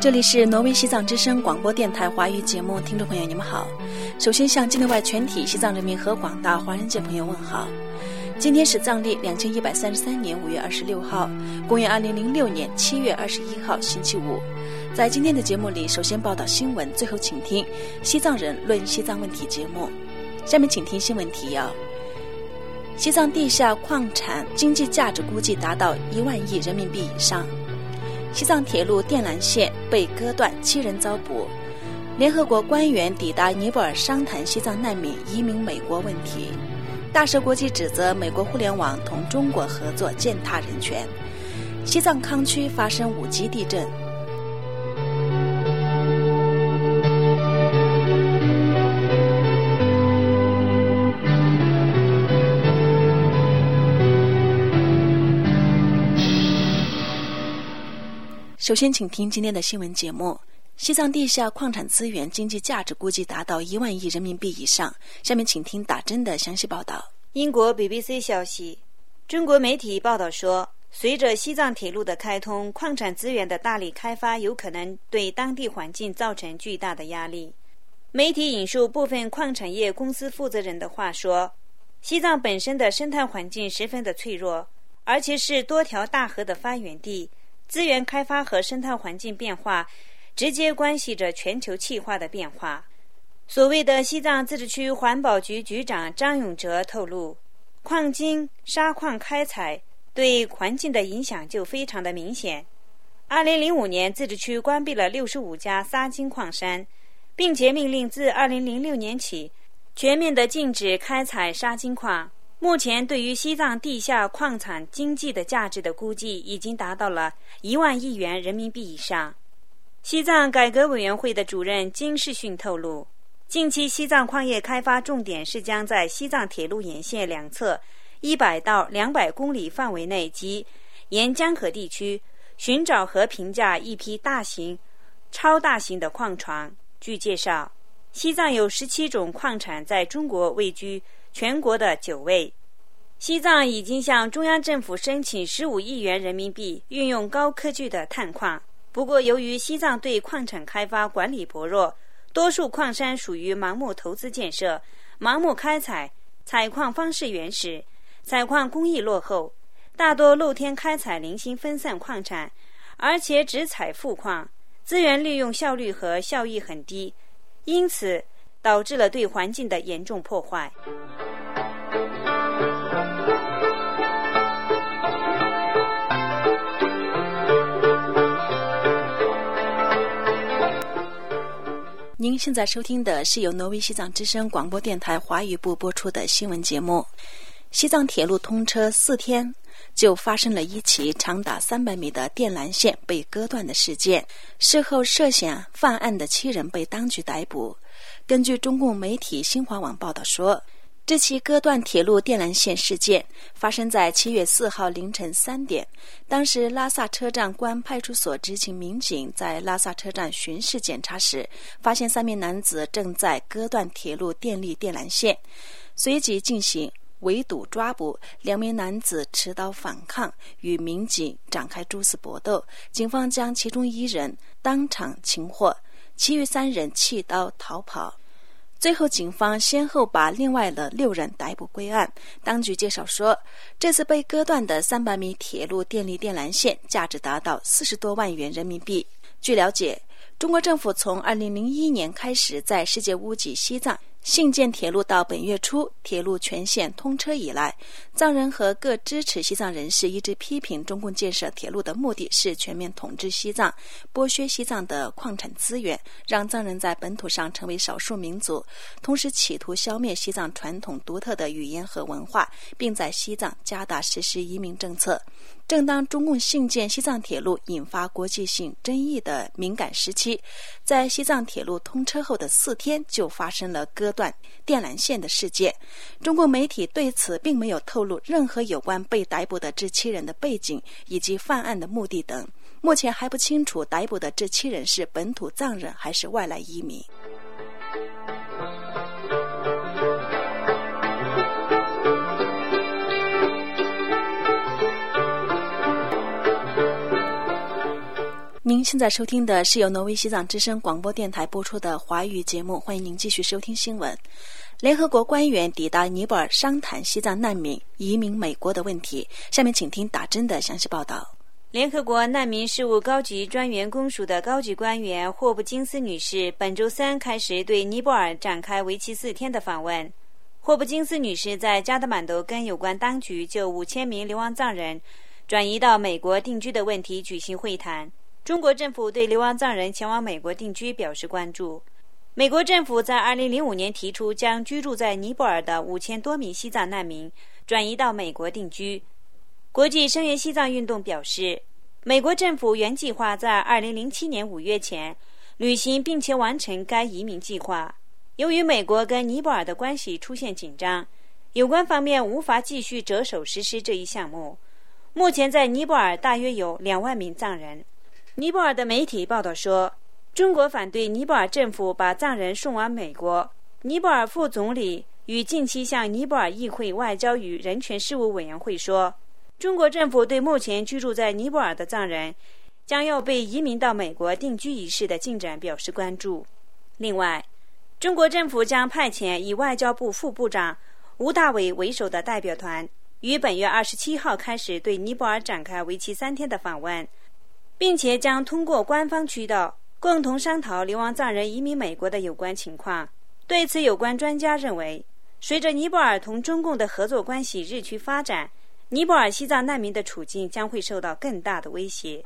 这里是挪威西藏之声广播电台华语节目，听众朋友你们好。首先向境内外全体西藏人民和广大华人界朋友问好。今天是藏历2133年5月26号，公元2006年7月21号星期五。在今天的节目里，首先报道新闻，最后请听西藏人论西藏问题节目。下面请听新闻提要：西藏地下矿产经济价值估计达到1万亿人民币以上；西藏铁路电缆线被割断，7人遭捕；联合国官员抵达尼泊尔商谈西藏难民移民美国问题；大社国际指责美国互联网同中国合作践踏人权；西藏康区发生5级地震。首先请听今天的新闻节目。西藏地下矿产资源经济价值估计达到1万亿人民币以上。下面请听打针的详细报道。 英国 BBC 消息，中国媒体报道说，随着西藏铁路的开通，矿产资源的大力开发有可能对当地环境造成巨大的压力。媒体引述部分矿产业公司负责人的话说，西藏本身的生态环境十分的脆弱，而且是多条大河的发源地，资源开发和生态环境变化直接关系着全球气化的变化。所谓的西藏自治区环保局局长张永哲透露，矿金、砂矿开采对环境的影响就非常的明显。2005年，自治区关闭了65家砂金矿山，并且命令自2006年起全面的禁止开采砂金矿。目前对于西藏地下矿产经济的价值的估计已经达到了1万亿元人民币以上。西藏改革委员会的主任金世训透露，近期西藏矿业开发重点是将在西藏铁路沿线两侧100到200公里范围内及沿江河地区寻找和评价一批大型、超大型的矿床。据介绍，西藏有17种矿产在中国位居全国的9位。西藏已经向中央政府申请15亿元人民币运用高科技的探矿，不过由于西藏对矿产开发管理薄弱，多数矿山属于盲目投资建设、盲目开采，采矿方式原始，采矿工艺落后，大多露天开采零星分散矿产，而且只采富矿，资源利用效率和效益很低，因此导致了对环境的严重破坏。 您现在收听的是由挪威西藏之声广播电台华语部播出的新闻节目。西藏铁路通车4天就发生了一起长达300米的电缆线被割断的事件，事后涉嫌犯案的7人被当局逮捕。根据中共媒体新华网报道说，这起割断铁路电缆线事件发生在7月4号凌晨3点。当时拉萨车站公安派出所执勤民警在拉萨车站巡视检查时，发现3名男子正在割断铁路电力电缆线，随即进行围堵抓捕。2名男子持刀反抗，与民警展开殊死搏斗，警方将其中1人当场擒获，其余3人弃刀逃跑。最后警方先后把另外的6人逮捕归案。当局介绍说，这次被割断的300米铁路电力电缆线价值达到40多万元人民币。据了解，中国政府从2001年开始在世界屋脊西藏兴建铁路，到本月初铁路全线通车以来，藏人和各支持西藏人士一直批评中共建设铁路的目的是全面统治西藏，剥削西藏的矿产资源，让藏人在本土上成为少数民族，同时企图消灭西藏传统独特的语言和文化，并在西藏加大实施移民政策。正当中共兴建西藏铁路引发国际性争议的敏感时期，在西藏铁路通车后的4天就发生了割断电缆线的事件。中共媒体对此并没有透露任何有关被逮捕的这7人的背景以及犯案的目的等。目前还不清楚逮捕的这7人是本土藏人还是外来移民。您您现在收听的是由挪威西藏之声广播电台播出的华语节目，欢迎您继续收听新闻。联合国官员抵达尼泊尔商谈西藏难民移民美国的问题，下面请听打针的详细报道。 联合国难民事务高级专员公署的高级官员霍布金斯女士本周三开始对尼泊尔展开为期4天的访问。霍布金斯女士在加德满都跟有关当局就5000名流亡藏人转移到美国定居的问题举行会谈。中国政府对流亡藏人前往美国定居表示关注。美国政府在2005年提出将居住在尼泊尔的5000多名西藏难民转移到美国定居。国际声援西藏运动表示，美国政府原计划在2007年5月前履行并且完成该移民计划。由于美国跟尼泊尔的关系出现紧张，有关方面无法继续着手实施这一项目。目前在尼泊尔大约有2万名藏人。尼泊尔的媒体报道说，中国反对尼泊尔政府把藏人送往美国。尼泊尔副总理与近期向尼泊尔议会外交与人权事务委员会说，中国政府对目前居住在尼泊尔的藏人将要被移民到美国定居一事的进展表示关注。另外，中国政府将派遣以外交部副部长吴大伟为首的代表团，于本月27号开始对尼泊尔展开为期3天的访问，并且将通过官方渠道共同商讨流亡藏人移民美国的有关情况。对此，有关专家认为，随着尼泊尔同中共的合作关系日趋发展，尼泊尔西藏难民的处境将会受到更大的威胁。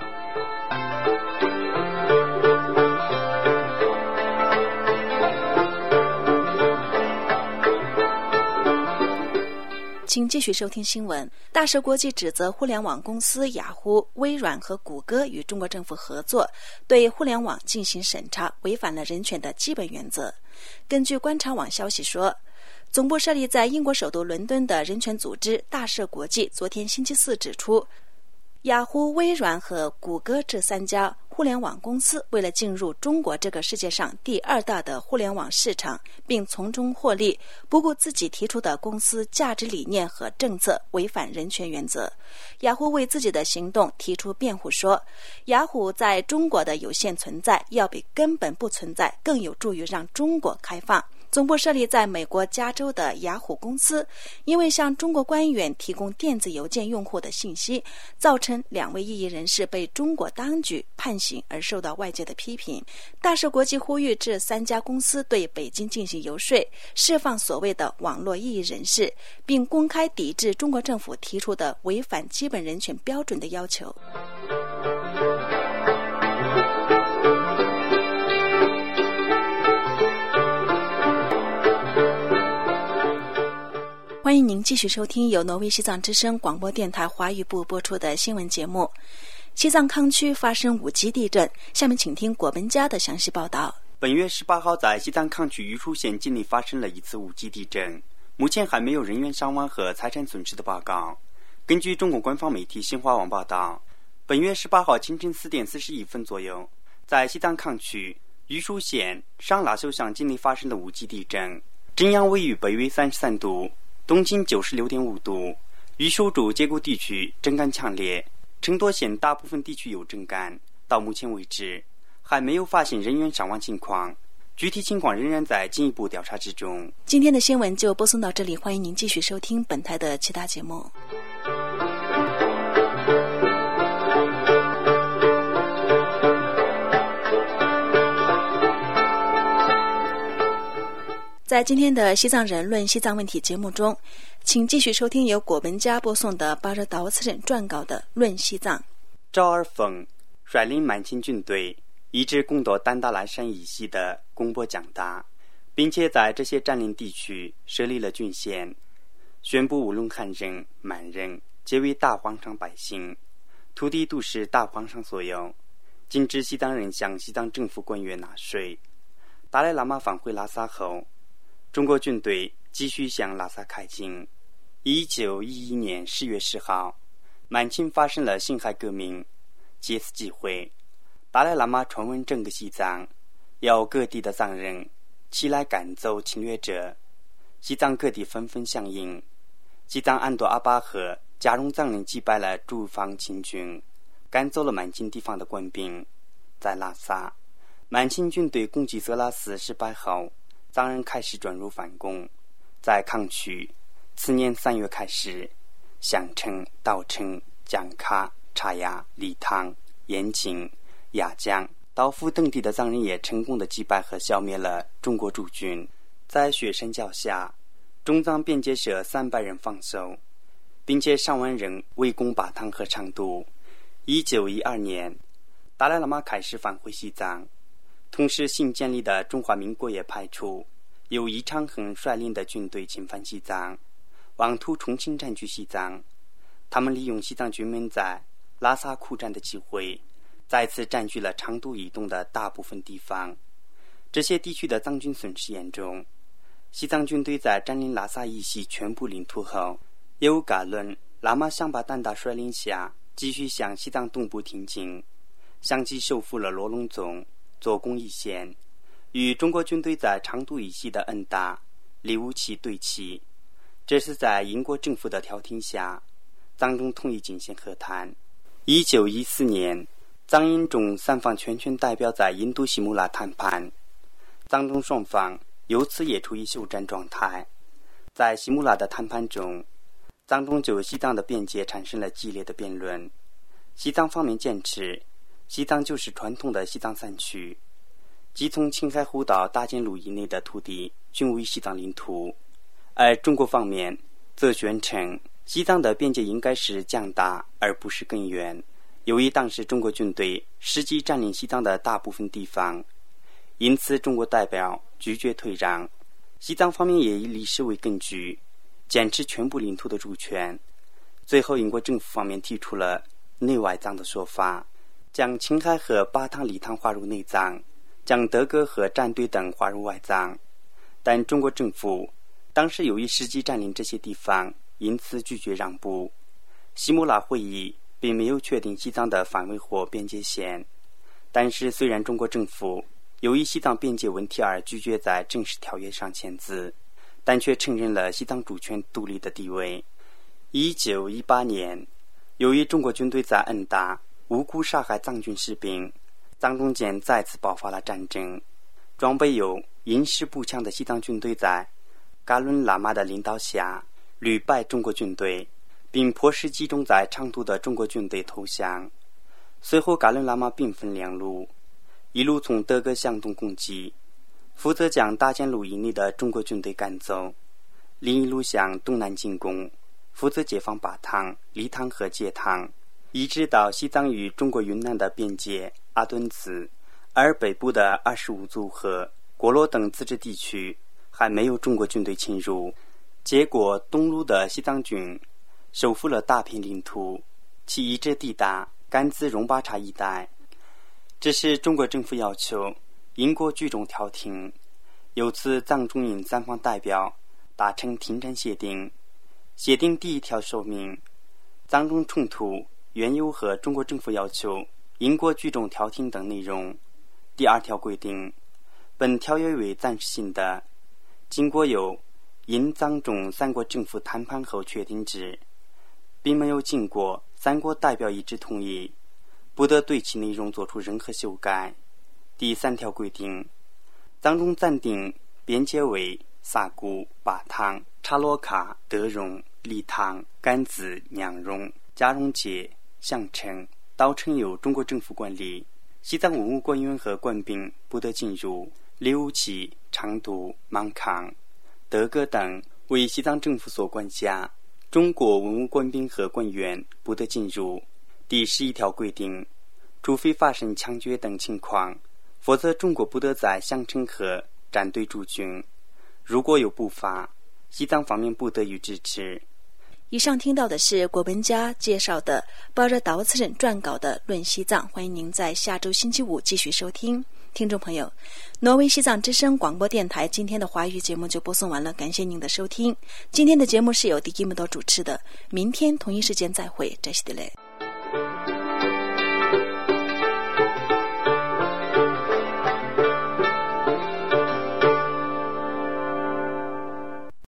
请继续收听新闻。大社国际指责互联网公司雅虎、微软和谷歌与中国政府合作，对互联网进行审查，违反了人权的基本原则。根据观察网消息说，总部设立在英国首都伦敦的人权组织大社国际昨天星期四指出，雅虎、微软和谷歌这3家互联网公司为了进入中国这个世界上第2大的互联网市场并从中获利，不顾自己提出的公司价值理念和政策，违反人权原则。雅虎为自己的行动提出辩护说，雅虎在中国的有限存在要比根本不存在更有助于让中国开放。总部设立在美国加州的雅虎公司，因为向中国官员提供电子邮件用户的信息，造成2位异议人士被中国当局判刑而受到外界的批评。大社国际呼吁这3家公司对北京进行游说，释放所谓的网络异议人士，并公开抵制中国政府提出的违反基本人权标准的要求。欢迎您继续收听由挪威西藏之声广播电台华语部播出的新闻节目。西藏康区发生5级地震，下面请听果本家的详细报道。 本月18号在西藏康区玉树县境内发生了一次5级地震，目前还没有人员伤亡和财产损失的报告。根据中国官方媒体新华网报道，本月18号清晨4点41分左右，在西藏康区玉树县上拉秀乡境内发生了5级地震，震央位于北纬33度，东经96.5度，玉树主结构地区震感强烈，成都县大部分地区有震感。到目前为止，还没有发现人员伤亡情况，具体情况仍然在进一步调查之中。 今天的新闻就播送到这里，欢迎您继续收听本台的其他节目。在今天的西藏人论西藏问题节目中，请继续收听由果本家播送的巴热达沃斯人撰稿的论西藏。 赵尔丰率领满清军队一直攻夺丹达兰山以西的贡波江达，并且在这些占领地区设立了郡县，宣布乌龙汉人、满人皆为大皇上百姓，土地都是大皇上所有，禁止西藏人向西藏政府官员纳税。达赖喇嘛返回拉萨后，中国军队继续向拉萨开进。1911年10月10号，满清发生了辛亥革命，借此机会，达赖喇嘛传闻整个西藏，要各地的藏人起来赶走侵略者。西藏各地纷纷响应，西藏安多阿巴和加绒藏人击败了驻防清军，赶走了满清地方的官兵， 在拉萨，满清军队攻击色拉寺失败后，藏人开始转入反攻。在康区，次年3月开始，香城、稻城、江喀、察亚、理塘、延庆、雅江、道夫等地的藏人也成功地击败和消灭了中国驻军。在雪山脚下，中藏边界社300人防守，并且上万人围攻巴塘和昌都。1912年，达赖喇嘛开始返回西藏，同时新建立的中华民国也派出由李长亨率领的军队侵犯西藏，妄图重新占据西藏。他们利用西藏军们在拉萨苦战的机会，再次占据了昌都以东的大部分地方。这些地区的藏军损失严重。西藏军队在占领拉萨以西全部领土后，由噶伦、喇嘛香巴丹达率领下，继续向西藏东部挺进，相继收复了罗龙宗、左贡一线，与中国军队在昌都以西的恩达、利乌齐对齐。这是在英国政府的调停下，藏中同意进行和谈。1914年，藏印中3方全权代表在印度西木拉谈判，藏中双方由此也处于休战状态。在西木拉的谈判中，藏中就西藏的边界产生了激烈的辩论。西藏方面坚持西藏就是传统的西藏3区，即从青海湖到大涧路以内的土地均为西藏领土，而中国方面则宣称西藏的边界应该是疆大而不是根源。由于当时中国军队实际占领西藏的大部分地方，因此中国代表拒绝退让。西藏方面也以历史为根据，坚持全部领土的主权。最后英国政府方面提出了内外藏的说法，将青海和巴塘、理塘划入内藏，将德格和战队等划入外藏。但中国政府当时由于实际占领这些地方，因此拒绝让步。西木拉会议并没有确定西藏的范围或边界线，但是虽然中国政府由于西藏边界问题而拒绝在正式条约上签字，但却承认了西藏主权独立的地位。1918年，由于中国军队在恩达无辜杀害藏军士兵，藏中间再次爆发了战争。装备有银石步枪的西藏军队在噶伦喇嘛的领导下屡败中国军队，并迫使集中在昌都的中国军队投降。随后噶伦喇嘛兵分2路，一路从德格向东攻击，负责将大涧路以内的中国军队赶走；另一路向东南进攻，负责解放巴塘、理塘和戒塘，一直到西藏与中国云南的边界阿敦孜，而北部的25族和果洛等自治地区还没有中国军队侵入。结果东路的西藏军收复了大片领土，其一直抵达甘孜绒巴查一带。这是中国政府要求英国聚众调停，由此藏中印3方代表达成停战协定。协定第1条说明，藏中冲突缘由和中国政府要求英国聚众调停等内容。第2条规定，本条约为暂时性的，经过由印藏中3国政府谈判后确定之，并没有经过3国代表一致同意，不得对其内容作出任何修改。第3条规定，藏中暂定边界为萨古、巴塘、察罗卡、德荣、理塘、甘孜、娘绒、加绒界、香城、稻城由中国政府管理，西藏文物官员和官兵不得进入。利乌齐、昌都、芒康、德格等为西藏政府所管辖，中国文物官兵和官员不得进入。第11条规定，除非发生枪决等情况，否则中国不得在香城和战队驻军。如果有不法，西藏方面不得予支持。 以上听到的是国文家介绍的抱着刀子人撰稿的《论西藏》，欢迎您在下周星期五继续收听。听众朋友，挪威西藏之声广播电台今天的华语节目就播送完了，感谢您的收听。今天的节目是由迪基姆多主持的，明天同一时间再会，这是的嘞。